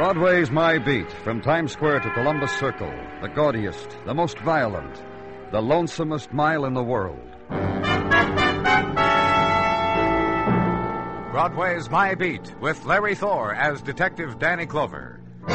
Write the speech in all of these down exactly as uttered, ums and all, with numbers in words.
Broadway's My Beat, from Times Square to Columbus Circle, the gaudiest, the most violent, the lonesomest mile in the world. Broadway's My Beat, with Larry Thor as Detective Danny Clover.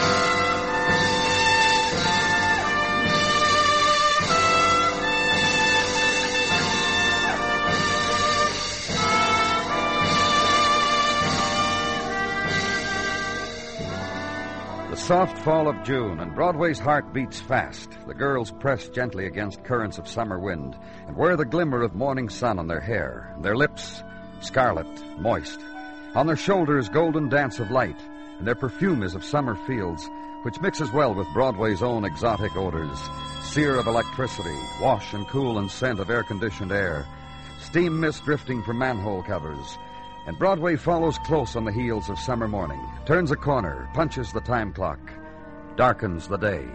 The soft fall of June, and Broadway's heart beats fast. The girls press gently against currents of summer wind and wear the glimmer of morning sun on their hair, and their lips scarlet, moist. On their shoulders, golden dance of light, and their perfume is of summer fields, which mixes well with Broadway's own exotic odors. Sear of electricity, wash and cool and scent of air-conditioned air, steam mist drifting from manhole covers. And Broadway follows close on the heels of summer morning, turns a corner, punches the time clock, darkens the day.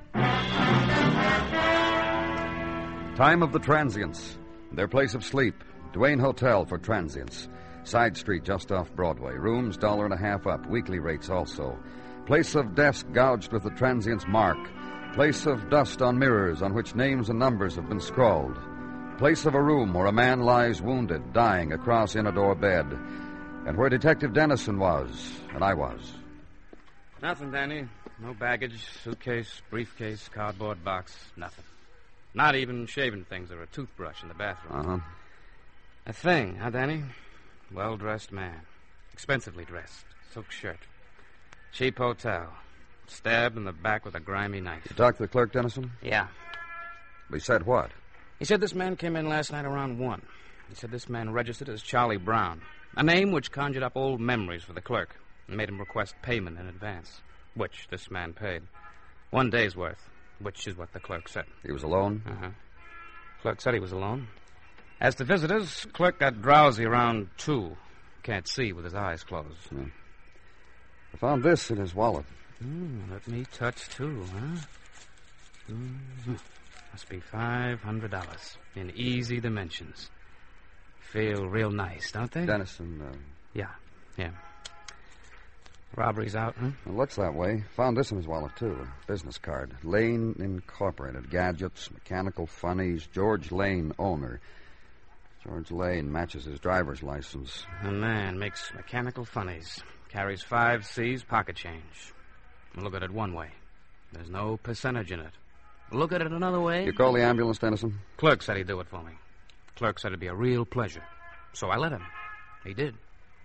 Time of the transients, their place of sleep, Duane Hotel for transients. Side street just off Broadway, rooms dollar and a half up, weekly rates also. Place of desk gouged with the transient's mark, place of dust on mirrors on which names and numbers have been scrawled. Place of a room where a man lies wounded, dying across Inador bed, and where Detective Dennison was, and I was. Nothing, Danny. No baggage, suitcase, briefcase, cardboard box, nothing. Not even shaving things or a toothbrush in the bathroom. Uh-huh. A thing, huh, Danny? Well-dressed man. Expensively dressed. Silk shirt. Cheap hotel. Stabbed in the back with a grimy knife. You talked to the clerk, Dennison? Yeah. He said what? He said this man came in last night around one. He said this man registered as Charlie Brown, a name which conjured up old memories for the clerk and made him request payment in advance, which this man paid. One day's worth, which is what the clerk said. He was alone? Uh-huh. Clerk said he was alone. As to visitors, clerk got drowsy around two. Can't see with his eyes closed. Yeah. I found this in his wallet. Mm, let me touch, too, huh? Mm-hmm. Must be five hundred dollars in easy dimensions. Feel real nice, don't they? Dennison, uh... Yeah, yeah. Robbery's out, huh? It looks that way. Found this in his wallet, too. A business card. Lane Incorporated. Gadgets, mechanical funnies. George Lane, owner. George Lane matches his driver's license. A man makes mechanical funnies. Carries five C's pocket change. Look at it one way. There's no percentage in it. Look at it another way. You call the ambulance, Dennison? Clerk said he'd do it for me. Clerk said it'd be a real pleasure. So I let him. He did.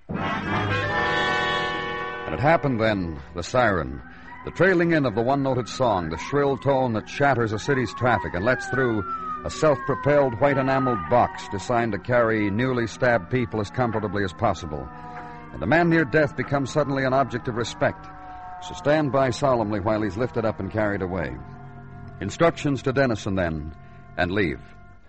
And it happened then, the siren. The trailing in of the one-noted song, the shrill tone that shatters a city's traffic and lets through a self-propelled white enameled box designed to carry newly stabbed people as comfortably as possible. And a man near death becomes suddenly an object of respect. So stand by solemnly while he's lifted up and carried away. Instructions to Dennison, then, and leave.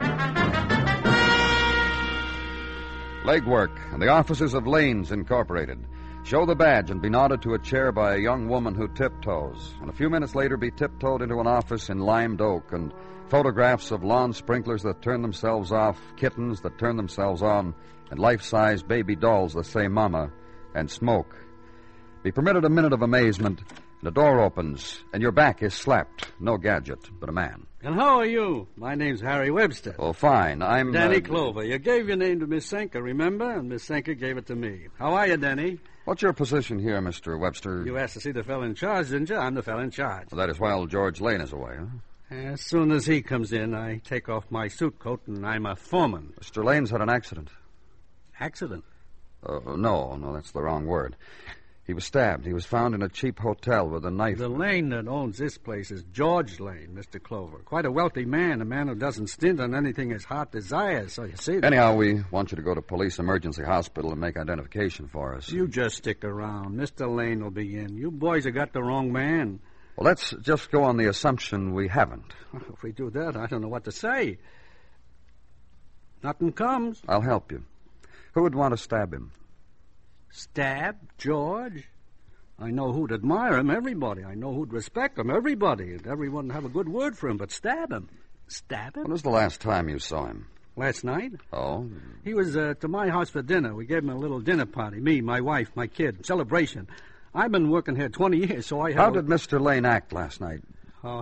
Legwork and the offices of Lanes Incorporated. Show the badge and be nodded to a chair by a young woman who tiptoes, and a few minutes later be tiptoed into an office in limed oak, and photographs of lawn sprinklers that turn themselves off, kittens that turn themselves on, and life-size baby dolls that say mama, and smoke. Be permitted a minute of amazement. The door opens, and your back is slapped. No gadget, but a man. And how are you? My name's Harry Webster. Oh, fine. I'm... Danny uh, Clover. You gave your name to Miss Senka, remember? And Miss Senka gave it to me. How are you, Danny? What's your position here, Mister Webster? You asked to see the fellow in charge, didn't you? I'm the fellow in charge. Well, that is while George Lane is away, huh? As soon as he comes in, I take off my suit coat, and I'm a foreman. Mister Lane's had an accident. Accident? Uh, no, no, that's the wrong word. He was stabbed. He was found in a cheap hotel with a knife. The Lane that owns this place is George Lane, Mister Clover. Quite a wealthy man, a man who doesn't stint on anything his heart desires, so you see that. Anyhow, we want you to go to police emergency hospital and make identification for us. You just stick around. Mister Lane will be in. You boys have got the wrong man. Well, let's just go on the assumption we haven't. If we do that, I don't know what to say. Nothing comes. I'll help you. Who would want to stab him? Stab George? I know who'd admire him, everybody. I know who'd respect him, everybody. And everyone would have a good word for him, but stab him? Stab him? When was the last time you saw him? Last night? Oh? He was uh, to my house for dinner. We gave him a little dinner party. Me, my wife, my kid. Celebration. I've been working here twenty years, so I have... How did Mister Lane act last night? Oh.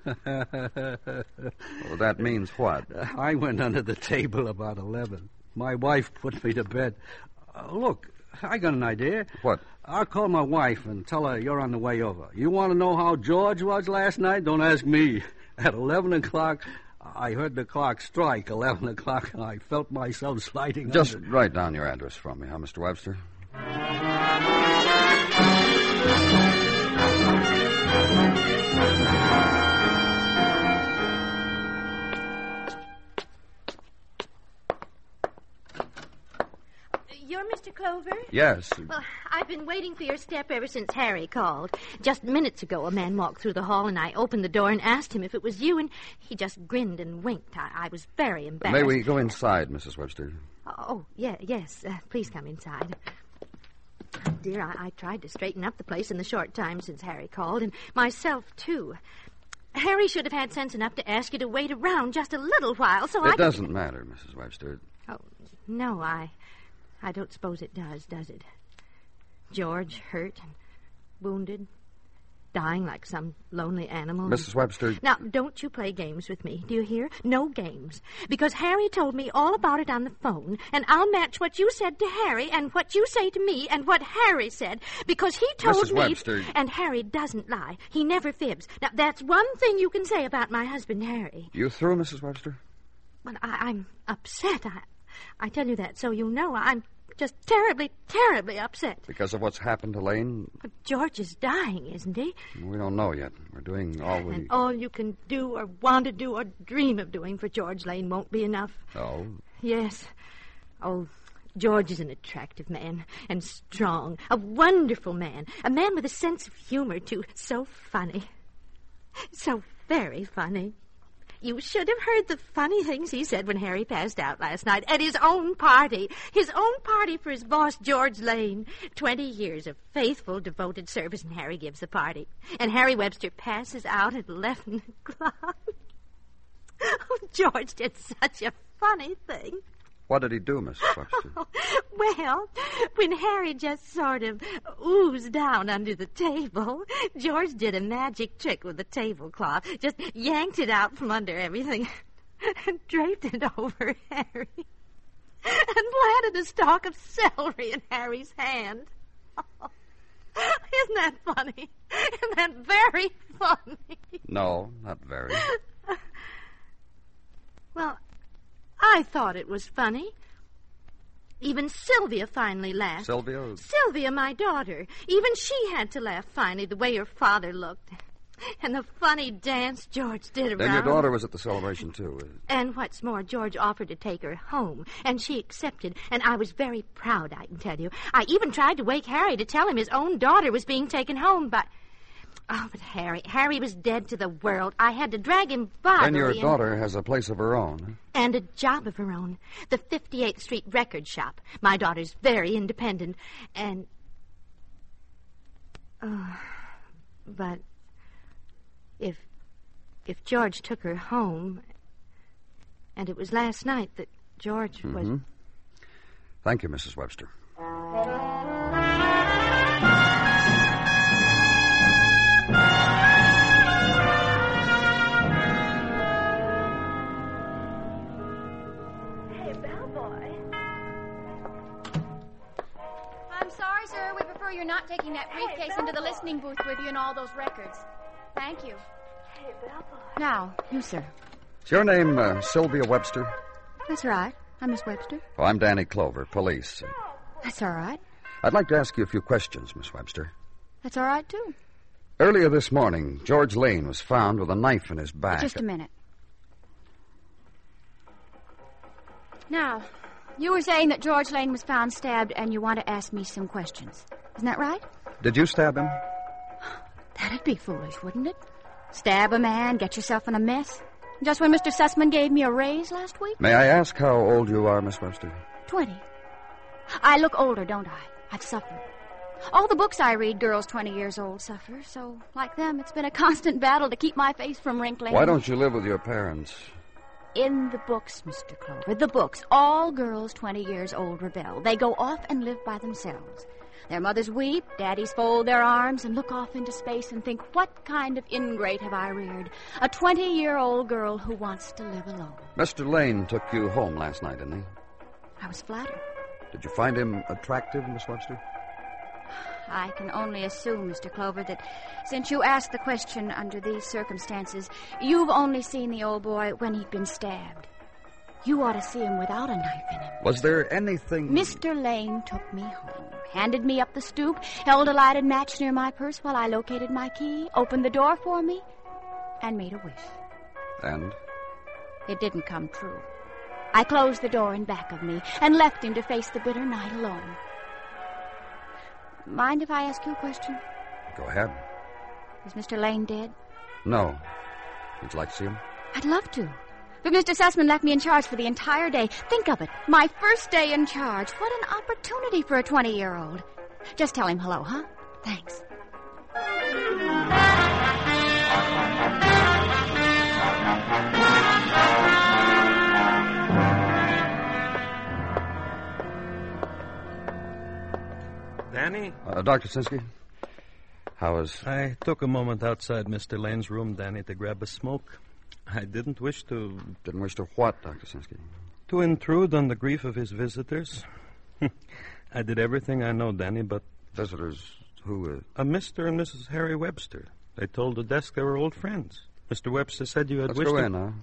Well, that means what? I went under the table about eleven. My wife put me to bed. Uh, look, I got an idea. What? I'll call my wife and tell her you're on the way over. You want to know how George was last night? Don't ask me. At eleven o'clock, I heard the clock strike eleven o'clock, and I felt myself sliding Just under. write down your address for me, huh, Mister Webster? You're Mister Clover? Yes. Well, I've been waiting for your step ever since Harry called. Just minutes ago, a man walked through the hall, and I opened the door and asked him if it was you, and he just grinned and winked. I, I was very embarrassed. May we go inside, Missus Webster? Oh, yeah, yes. Uh, please come inside. Oh, dear, I, I tried to straighten up the place in the short time since Harry called, and myself, too. Harry should have had sense enough to ask you to wait around just a little while, so it I... It doesn't matter, Missus Webster. Oh, no, I... I don't suppose it does, does it? George hurt and wounded, dying like some lonely animal. Missus Webster... Now, don't you play games with me, do you hear? No games. Because Harry told me all about it on the phone, and I'll match what you said to Harry and what you say to me and what Harry said, because he told Missus me... Webster... And Harry doesn't lie. He never fibs. Now, that's one thing you can say about my husband, Harry. You through, Missus Webster? Well, I, I'm upset. I, I tell you that so you know I'm... just terribly, terribly upset. Because of what's happened to Lane? But George is dying, isn't he? We don't know yet. We're doing all we... And all you can do or want to do or dream of doing for George Lane won't be enough. Oh? Yes. Oh, George is an attractive man and strong. A wonderful man. A man with a sense of humor, too. So funny. So very funny. You should have heard the funny things he said when Harry passed out last night at his own party. His own party for his boss, George Lane. Twenty years of faithful, devoted service, and Harry gives the party. And Harry Webster passes out at eleven o'clock. Oh, George did such a funny thing. What did he do, Missus Webster? Well, when Harry just sort of oozed down under the table, George did a magic trick with the tablecloth. Just yanked it out from under everything and draped it over Harry. And planted a stalk of celery in Harry's hand. Oh, isn't that funny? Isn't that very funny? No, not very. Well, I thought it was funny. Even Sylvia finally laughed. Sylvia? Sylvia, my daughter. Even she had to laugh finally the way her father looked. And the funny dance George did around. Then your daughter was at the celebration, too. And what's more, George offered to take her home, and she accepted. And I was very proud, I can tell you. I even tried to wake Harry to tell him his own daughter was being taken home, but... Oh, but Harry, Harry was dead to the world. I had to drag him bodily. Then your and... daughter has a place of her own. Huh? And a job of her own. The fifty-eighth Street Record Shop. My daughter's very independent. And... Oh, but... If... If George took her home... And it was last night that George Mm-hmm. was... Thank you, Missus Webster. Sir, we prefer you're not taking that briefcase into the listening booth with you and all those records. Thank you. Hey, Bellboy. Now, you, sir. Is your name uh, Sylvia Webster? That's right. I'm Miss Webster. Oh, I'm Danny Clover, police. That's all right. I'd like to ask you a few questions, Miss Webster. That's all right, too. Earlier this morning, George Lane was found with a knife in his back. Just a minute. Now... You were saying that George Lane was found stabbed, and you want to ask me some questions. Isn't that right? Did you stab him? That'd be foolish, wouldn't it? Stab a man, get yourself in a mess. Just when Mister Sussman gave me a raise last week? May I ask how old you are, Miss Webster? Twenty. I look older, don't I? I've suffered. All the books I read, girls twenty years old suffer. So, like them, it's been a constant battle to keep my face from wrinkling. Why don't you live with your parents? In the books, Mister Clover, the books, all girls twenty years old rebel. They go off and live by themselves. Their mothers weep, daddies fold their arms and look off into space and think, what kind of ingrate have I reared? A twenty-year-old girl who wants to live alone. Mister Lane took you home last night, didn't he? I was flattered. Did you find him attractive, Miss Webster? I can only assume, Mister Clover, that since you asked the question under these circumstances, you've only seen the old boy when he'd been stabbed. You ought to see him without a knife in him. Was there anything... Mister Lane took me home, handed me up the stoop, held a lighted match near my purse while I located my key, opened the door for me, and made a wish. And? It didn't come true. I closed the door in back of me and left him to face the bitter night alone. Mind if I ask you a question? Go ahead. Is Mister Lane dead? No. Would you like to see him? I'd love to. But Mister Sussman left me in charge for the entire day. Think of it. My first day in charge. What an opportunity for a twenty-year-old. Just tell him hello, huh? Thanks. Danny? Uh, Doctor Sinsky? How is... I took a moment outside Mister Lane's room, Danny, to grab a smoke. I didn't wish to... Didn't wish to what, Doctor Sinsky? To intrude on the grief of his visitors. I did everything I know, Danny, but... Visitors who... Uh... A Mister and Missus Harry Webster. They told the desk they were old friends. Mister Webster said you had Let's wished go to... in,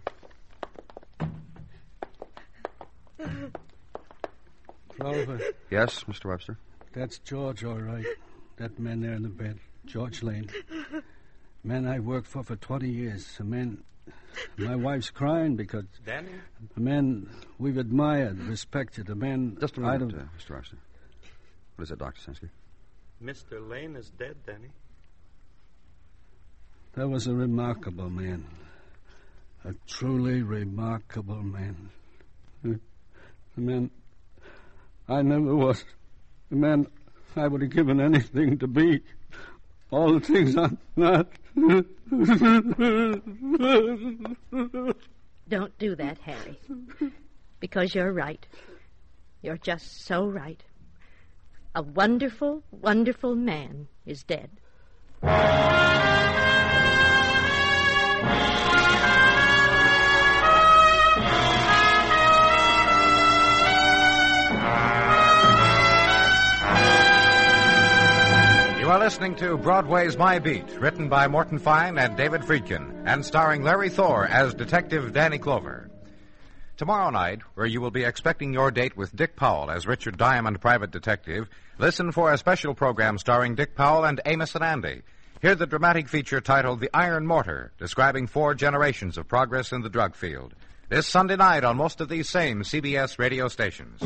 huh? Clover. Yes, Mister Webster? That's George, all right. That man there in the bed. George Lane. Man I worked for for twenty years. A man... My wife's crying because... Danny? A man we've admired, respected. A man... Just a I minute, don't... uh, Mister Webster. What is it, Doctor Sinsky? Mister Lane is dead, Danny. That was a remarkable man. A truly remarkable man. A man I never was. A man I would have given anything to be. All the things I'm not. Don't do that, Harry. Because you're right. You're just so right. A wonderful, wonderful man is dead. You are listening to Broadway's My Beat, written by Morton Fine and David Friedkin, and starring Larry Thor as Detective Danny Clover. Tomorrow night, where you will be expecting your date with Dick Powell as Richard Diamond, private detective, listen for a special program starring Dick Powell and Amos and Andy. Hear the dramatic feature titled The Iron Mortar, describing four generations of progress in the drug field. This Sunday night on most of these same C B S radio stations.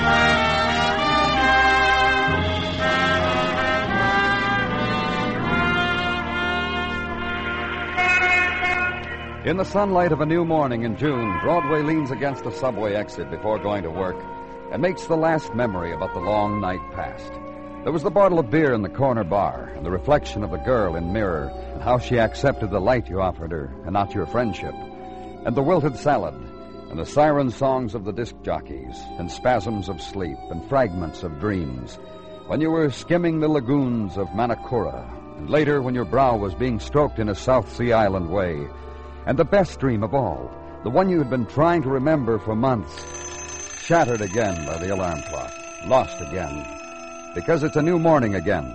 In the sunlight of a new morning in June, Broadway leans against a subway exit before going to work and makes the last memory about the long night past. There was the bottle of beer in the corner bar and the reflection of the girl in mirror and how she accepted the light you offered her and not your friendship, and the wilted salad and the siren songs of the disc jockeys and spasms of sleep and fragments of dreams when you were skimming the lagoons of Manakura, and later when your brow was being stroked in a South Sea Island way. And the best dream of all, the one you had been trying to remember for months, shattered again by the alarm clock, lost again, because it's a new morning again.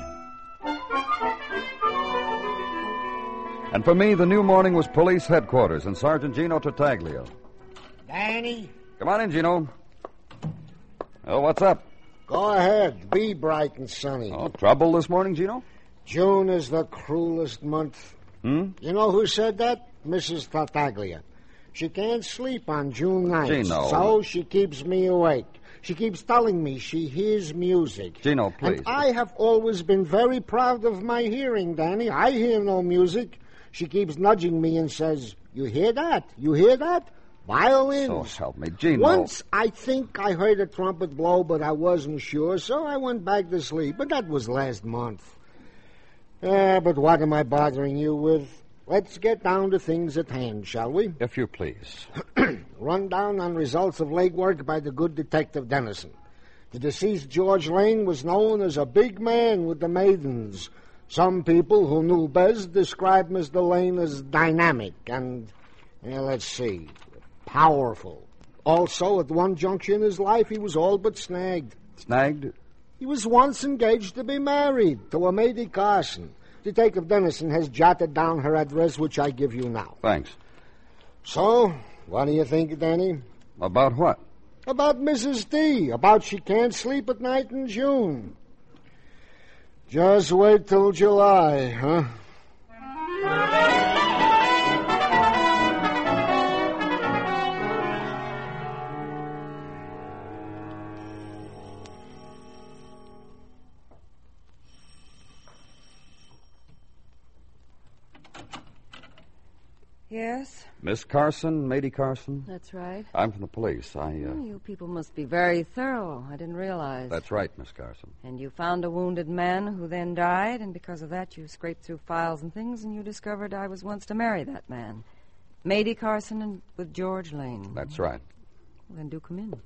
And for me, the new morning was police headquarters and Sergeant Gino Tartaglia. Danny? Come on in, Gino. Oh, what's up? Go ahead. Be bright and sunny. Oh, trouble this morning, Gino? June is the cruelest month. Hmm? You know who said that? Missus Tartaglia. She can't sleep on June nights. Gino. So she keeps me awake. She keeps telling me she hears music. Gino, please. And I have always been very proud of my hearing, Danny. I hear no music. She keeps nudging me and says, "You hear that? You hear that? Violins." Oh, help me, Gino. Once I think I heard a trumpet blow, but I wasn't sure, so I went back to sleep. But that was last month. Eh, but what am I bothering you with? Let's get down to things at hand, shall we? If you please. Rundown on results of legwork by the good Detective Dennison. The deceased George Lane was known as a big man with the maidens. Some people who knew best described Mister Lane as dynamic and, eh, let's see, powerful. Also, at one juncture in his life, he was all but snagged. Snagged? He was once engaged to be married to a Mady Carson. Detective Dennison has jotted down her address, which I give you now. Thanks. So, what do you think, Danny? About what? About Missus D. About she can't sleep at night in June. Just wait till July, huh? Yes? Miss Carson, Mady Carson? That's right. I'm from the police. I, uh... Oh, you people must be very thorough. I didn't realize. That's right, Miss Carson. And you found a wounded man who then died, and because of that you scraped through files and things, and you discovered I was once to marry that man. Mady Carson and with George Lane. That's right. Well, then do come in.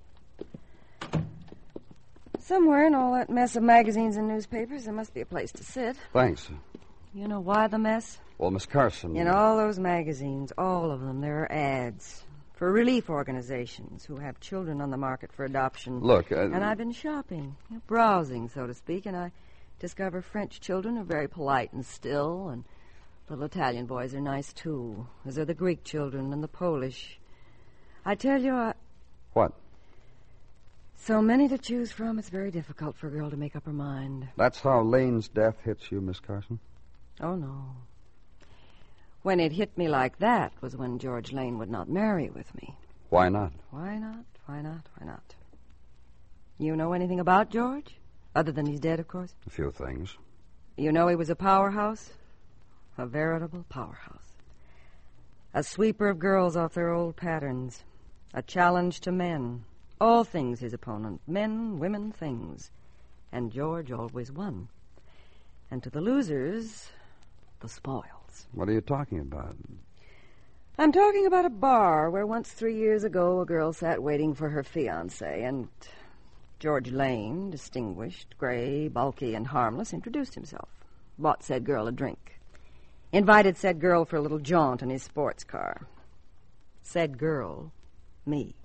Somewhere in all that mess of magazines and newspapers, there must be a place to sit. Thanks. You know why the mess? Well, Miss Carson... In all those magazines, all of them, there are ads for relief organizations who have children on the market for adoption. Look, uh... And I've been shopping, you know, browsing, so to speak, and I discover French children are very polite and still, and little Italian boys are nice, too, as are the Greek children and the Polish. I tell you, I... What? So many to choose from, it's very difficult for a girl to make up her mind. That's how Lane's death hits you, Miss Carson? Oh, no. When it hit me like that was when George Lane would not marry with me. Why not? Why not? Why not? Why not? You know anything about George? Other than he's dead, of course? A few things. You know he was a powerhouse? A veritable powerhouse. A sweeper of girls off their old patterns. A challenge to men. All things his opponent. Men, women, things. And George always won. And to the losers, the spoils. What are you talking about? I'm talking about a bar where once three years ago a girl sat waiting for her fiancé, and George Lane, distinguished, gray, bulky, and harmless, introduced himself, bought said girl a drink, invited said girl for a little jaunt in his sports car. Said girl, me.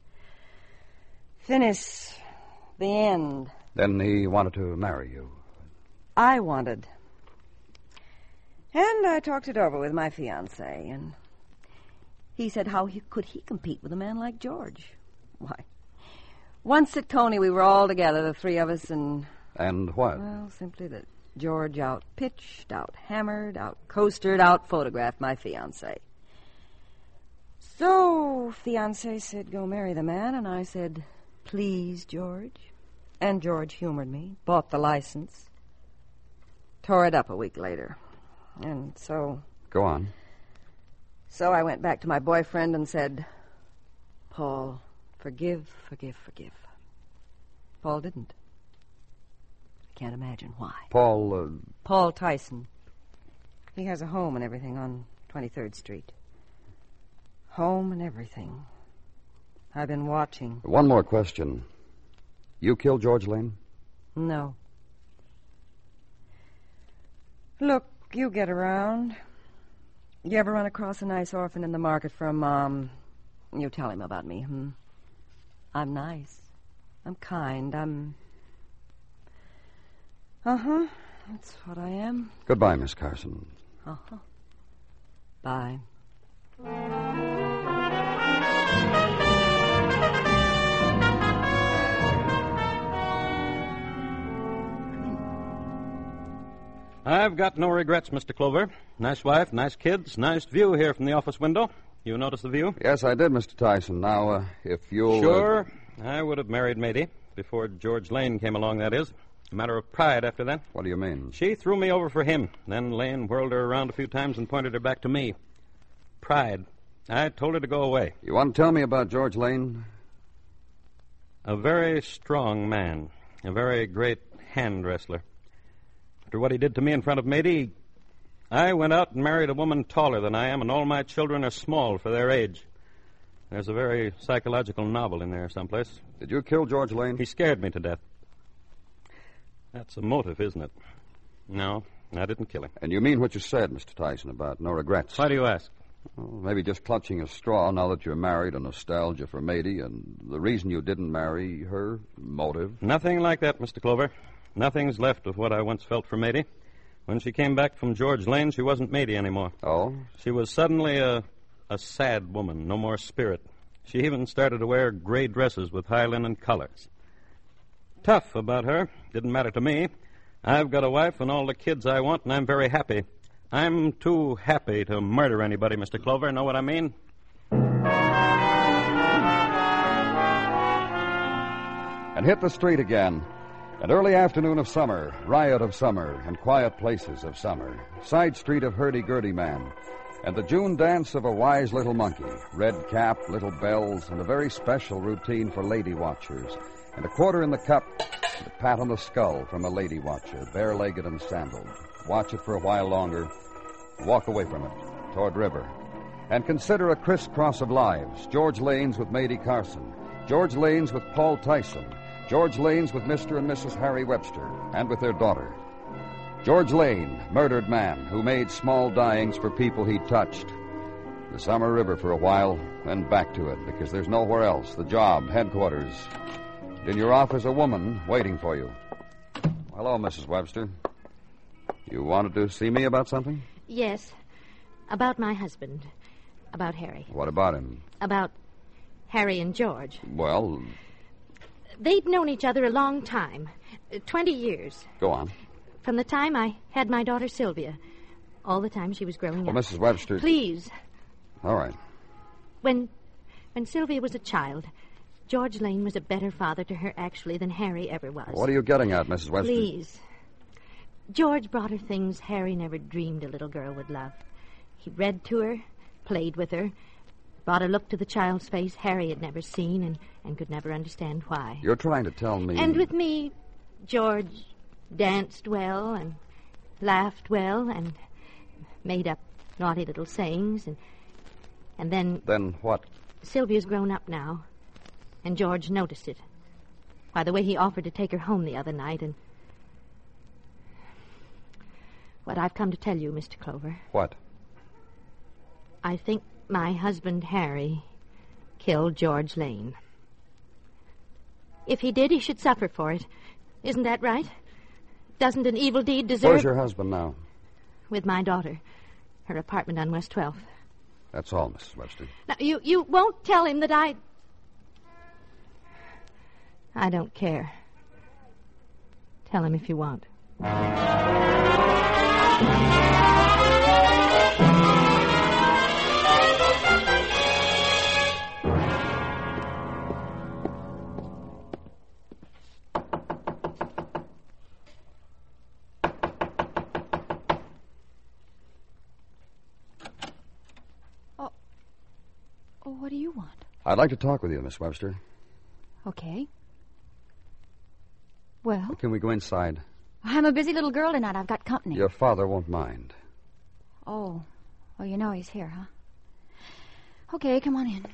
Finish. The end. Then he wanted to marry you. I wanted. And I talked it over with my fiancé, and he said how he, could he compete with a man like George? Why, once at Coney we were all together, the three of us, and... And what? Well, simply that George out-pitched, out-hammered, out-coastered, out-photographed my fiancé. So, fiancé said, go marry the man, and I said, please, George. And George humored me, bought the license, tore it up a week later. And so... Go on. So I went back to my boyfriend and said, Paul, forgive, forgive, forgive. Paul didn't. I can't imagine why. Paul, uh... Paul Tyson. He has a home and everything on twenty-third Street. Home and everything. I've been watching. One more question. You killed George Lane? No. Look, you get around. You ever run across a nice orphan in the market for a mom? You tell him about me, hmm? I'm nice. I'm kind. I'm... Uh-huh. That's what I am. Goodbye, Miss Carson. Uh-huh. Bye. I've got no regrets, Mister Clover. Nice wife, nice kids, nice view here from the office window. You notice the view? Yes, I did, Mister Tyson. Now, uh, if you'll... Sure. Uh... I would have married Mady. Before George Lane came along, that is. A matter of pride after that. What do you mean? She threw me over for him. Then Lane whirled her around a few times and pointed her back to me. Pride. I told her to go away. You want to tell me about George Lane? A very strong man. A very great hand wrestler. After what he did to me in front of Mady, I went out and married a woman taller than I am, and all my children are small for their age. There's a very psychological novel in there someplace. Did you kill George Lane? He scared me to death. That's a motive, isn't it? No, I didn't kill him. And you mean what you said, Mister Tyson, about no regrets? Why do you ask? Well, maybe just clutching a straw now that you're married, a nostalgia for Mady, and the reason you didn't marry her, motive. Nothing like that, Mister Clover. Nothing's left of what I once felt for Mady. When she came back from George Lane, she wasn't Mady anymore. Oh? She was suddenly a, a sad woman, no more spirit. She even started to wear gray dresses with high linen collars. Tough about her. Didn't matter to me. I've got a wife and all the kids I want, and I'm very happy. I'm too happy to murder anybody, Mister Clover. Know what I mean? And hit the street again. An early afternoon of summer, riot of summer, and quiet places of summer. Side street of hurdy-gurdy man. And the June dance of a wise little monkey. Red cap, little bells, and a very special routine for lady watchers. And a quarter in the cup, and a pat on the skull from a lady watcher, bare-legged and sandaled. Watch it for a while longer. Walk away from it, toward river. And consider a crisscross of lives. George Lane's with Mady Carson. George Lane's with Paul Tyson. George Lane's with Mister and Missus Harry Webster, and with their daughter. George Lane, murdered man, who made small dyings for people he touched. The summer river for a while, then back to it, because there's nowhere else. The job, headquarters. In your office, a woman waiting for you. Hello, Missus Webster. You wanted to see me about something? Yes. About my husband. About Harry. What about him? About Harry and George. Well... They'd known each other a long time. Twenty years. Go on. From the time I had my daughter Sylvia. All the time she was growing well, up. Missus Webster... Please. All right. When, when Sylvia was a child, George Lane was a better father to her, actually, than Harry ever was. What are you getting at, Missus Webster? Please. George brought her things Harry never dreamed a little girl would love. He read to her, played with her, brought a look to the child's face Harry had never seen and, and could never understand why. You're trying to tell me... And with me, George danced well and laughed well and made up naughty little sayings. And, and then... Then what? Sylvia's grown up now, and George noticed it. By the way he offered to take her home the other night, and... What I've come to tell you, Mister Clover. What? I think my husband, Harry, killed George Lane. If he did, he should suffer for it. Isn't that right? Doesn't an evil deed deserve... Where's your husband now? With my daughter. Her apartment on West twelfth. That's all, Missus Webster. Now, you, you won't tell him that I... I don't care. Tell him if you want. What do you want? I'd like to talk with you, Miss Webster. Okay. Well? Can we go inside? I'm a busy little girl tonight. I've got company. Your father won't mind. Oh. Oh, you know he's here, huh? Okay, come on in.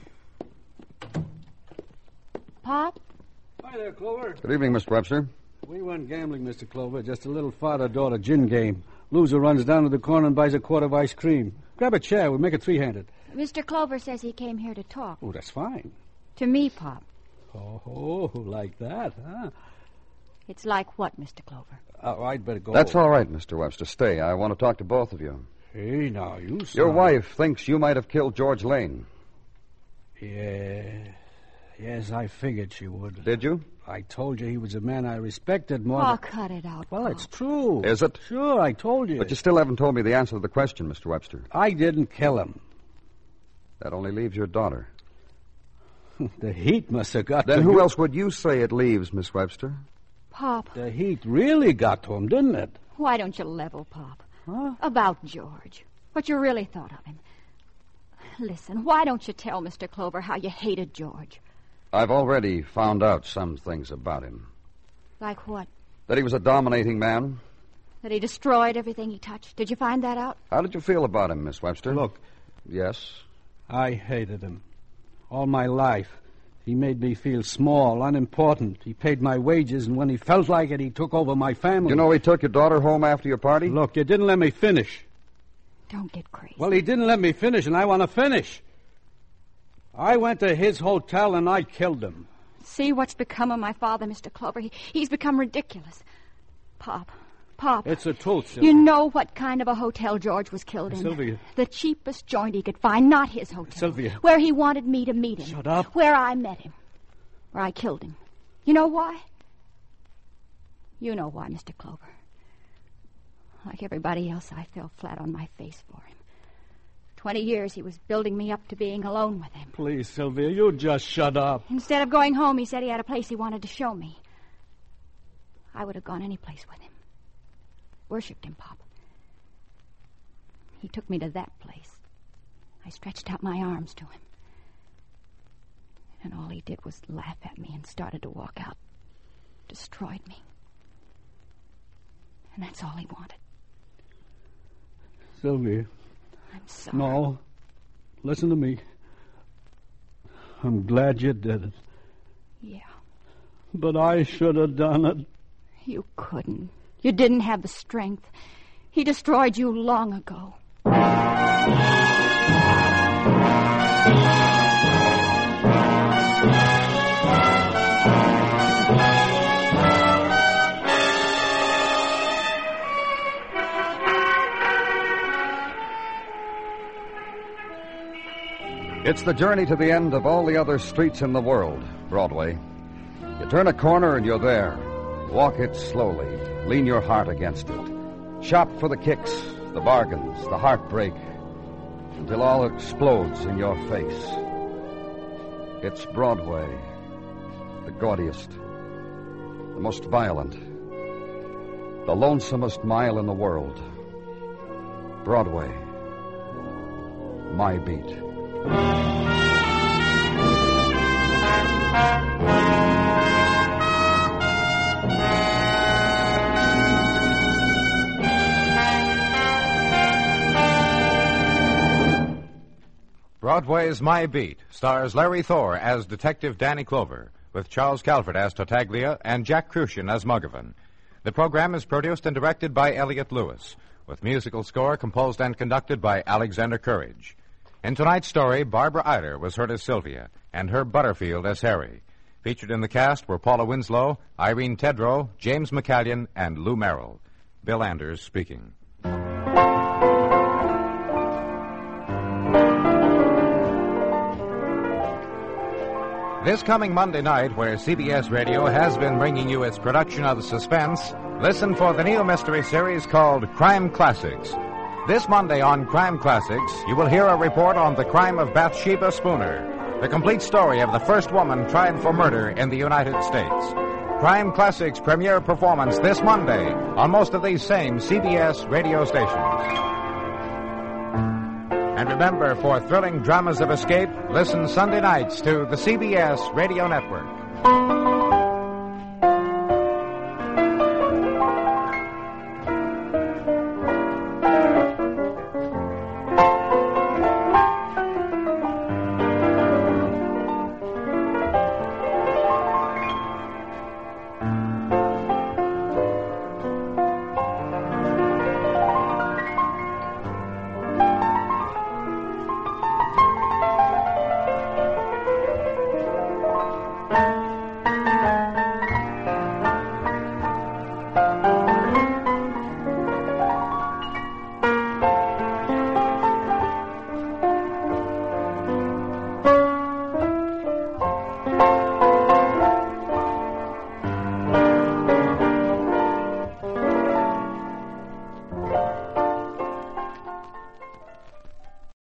Pop? Hi there, Clover. Good evening, Mister Webster. We went gambling, Mister Clover. Just a little father-daughter gin game. Loser runs down to the corner and buys a quart of ice cream. Grab a chair. We'll make it three-handed. Mister Clover says he came here to talk. Oh, that's fine. To me, Pop. Oh, like that, huh? It's like what, Mister Clover? Oh, I'd better go. That's all right, Mister Webster. Stay. I want to talk to both of you. Hey, now, you son. Your wife thinks you might have killed George Lane. Yeah. Yes, I figured she would. Did you? I told you he was a man I respected more Oh, than... cut it out, Well, Pop. it's true. Is it? Sure, I told you. But you still haven't told me the answer to the question, Mister Webster. I didn't kill him. That only leaves your daughter. The heat must have got Then to who you. else would you say it leaves, Miss Webster? Pop. The heat really got to him, didn't it? Why don't you level, Pop? Huh? About George. What you really thought of him. Listen, why don't you tell Mister Clover how you hated George? I've already found out some things about him. Like what? That he was a dominating man. That he destroyed everything he touched. Did you find that out? How did you feel about him, Miss Webster? Look, Yes? I hated him. all my life. He made me feel small, unimportant. He paid my wages, and when he felt like it, he took over my family. You know he took your daughter home after your party? Look, you didn't let me finish. Don't get crazy. Well, he didn't let me finish, and I want to finish. I went to his hotel, and I killed him. See what's become of my father, Mister Clover. He, he's become ridiculous. Pop, Pop. It's the truth, Sylvia. You know what kind of a hotel George was killed in. Sylvia. The cheapest joint he could find, not his hotel. Sylvia. Where he wanted me to meet him. Shut up. Where I met him. Where I killed him. You know why? You know why, Mister Clover. Like everybody else, I fell flat on my face for him. Twenty years he was building me up to being alone with him. Please, Sylvia, you just shut up. Instead of going home, he said he had a place he wanted to show me. I would have gone any place with him. Worshipped him, Pop. He took me to that place. I stretched out my arms to him. And all he did was laugh at me and started to walk out. Destroyed me. And that's all he wanted. Sylvia. I'm sorry. No. Listen to me. I'm glad you did it. Yeah. But I should have done it. You couldn't. You didn't have the strength. He destroyed you long ago. It's the journey to the end of all the other streets in the world, Broadway. You turn a corner and you're there. Walk it slowly. Lean your heart against it. Shop for the kicks, the bargains, the heartbreak, until all explodes in your face. It's Broadway, the gaudiest, the most violent, the lonesomest mile in the world. Broadway, my beat. Broadway's My Beat stars Larry Thor as Detective Danny Clover, with Charles Calvert as Tartaglia and Jack Crucian as Muggavan. The program is produced and directed by Elliott Lewis, with musical score composed and conducted by Alexander Courage. In tonight's story, Barbara Eiler was heard as Sylvia, and Herb Butterfield as Harry. Featured in the cast were Paula Winslow, Irene Tedrow, James McCallion, and Lou Merrill. Bill Anders speaking. This coming Monday night, where C B S Radio has been bringing you its production of Suspense, listen for the new mystery series called Crime Classics. This Monday on Crime Classics, you will hear a report on the crime of Bathsheba Spooner, the complete story of the first woman tried for murder in the United States. Crime Classics premiere performance this Monday on most of these same C B S radio stations. And remember, for thrilling dramas of escape, listen Sunday nights to the C B S Radio Network.